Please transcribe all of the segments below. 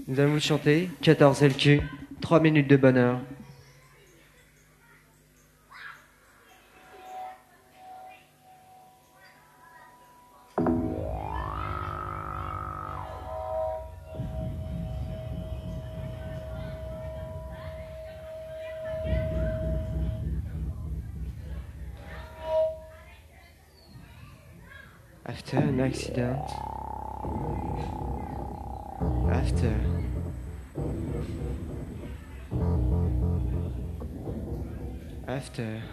Nous allons vous chanter 14 LQ, 3 minutes de bonheur. After an accident. After. After.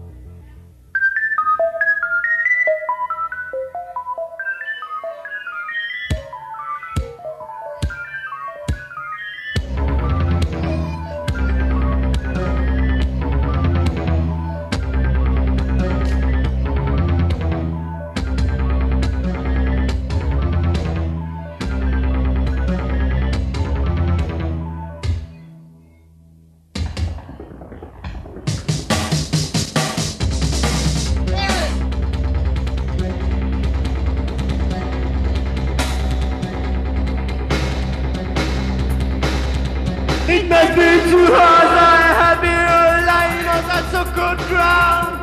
It must be too hard, I have been lying on that so-called ground.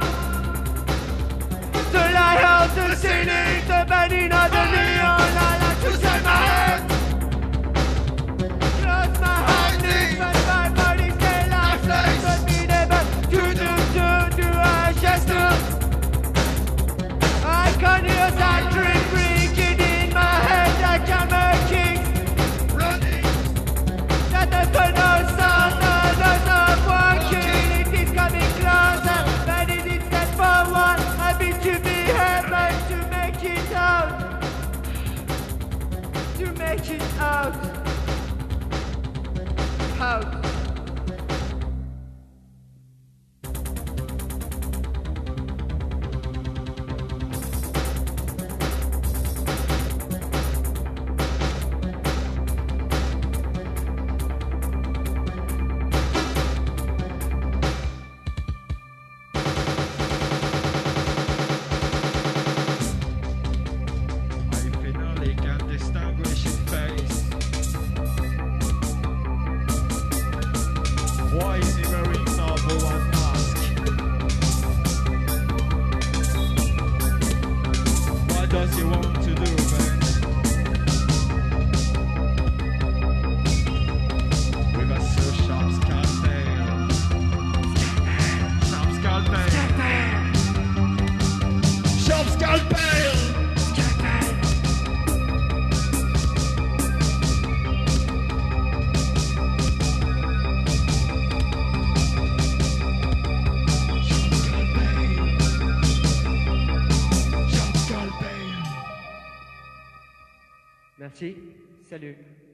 The liars, the cynics, the burning of the neon, I like to turn my head. Close my eyes, lift my body, stay like that, but be never do I just do. I can hear that dream breaking in my head like I'm a king. The no sound, no walking, it is coming closer, but it is step forward, happy to be able to make it out, to make it out, out. Why is he wearing number one mask? What does he want to do, man? With a so sharp scalpel. Sharp scalpel. Sharp scalpel. Merci, salut.